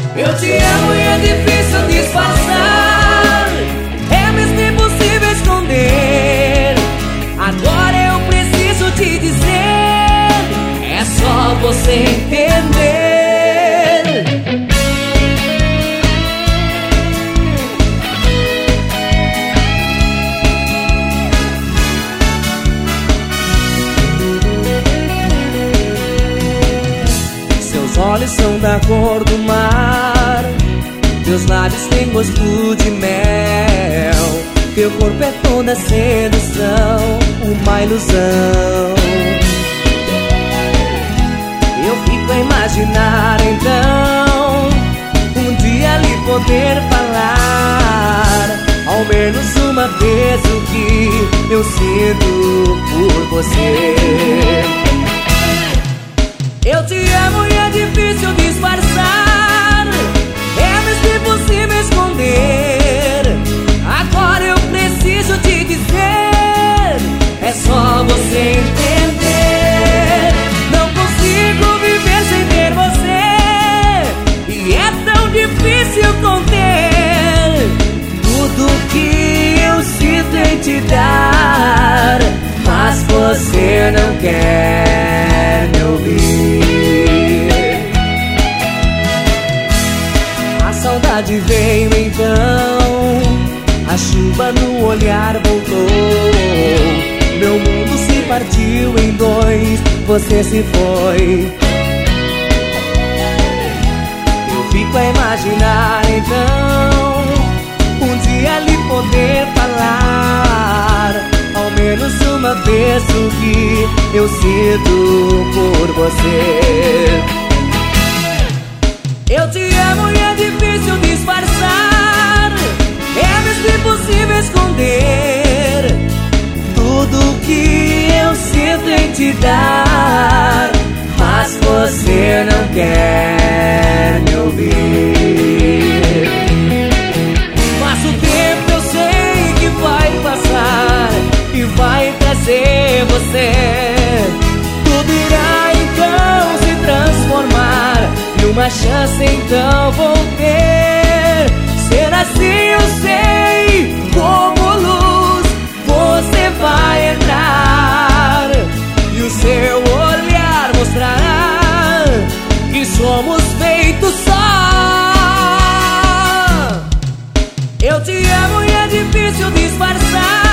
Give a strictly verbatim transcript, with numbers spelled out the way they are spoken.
Eu te amo e é difícil disfarçar, é mesmo impossível esconder. Agora eu preciso te dizer, é só você entender. Seus olhos são da cor do mar, teus lábios têm gosto de mel, teu corpo é toda sedução, uma ilusão. Eu fico a imaginar então um dia lhe poder falar ao menos uma vez o que eu sinto por você. Eu te amo e é difícil disfarçar, é mesmo impossível esconder. Agora eu preciso te dizer, é só você entender. Não consigo viver sem ter você, e é tão difícil conter tudo que eu sinto em te dar, mas você não quer me ouvir. A saudade veio então, a chuva no olhar voltou, meu mundo se partiu em dois, você se foi. Eu fico a imaginar então um dia lhe poder falar ao menos uma vez o que eu sinto por você. Eu te amo e é difícil disfarçar, é mesmo impossível esconder tudo que eu sinto em te dar, mas você não quer me ouvir. Mas o tempo eu sei que vai passar e vai trazer você, tudo irá então se transformar, e uma chance então vou ter. Ser assim eu sei, como luz você vai entrar, e o seu olhar mostrará que somos feitos só. Eu te amo e é difícil disfarçar,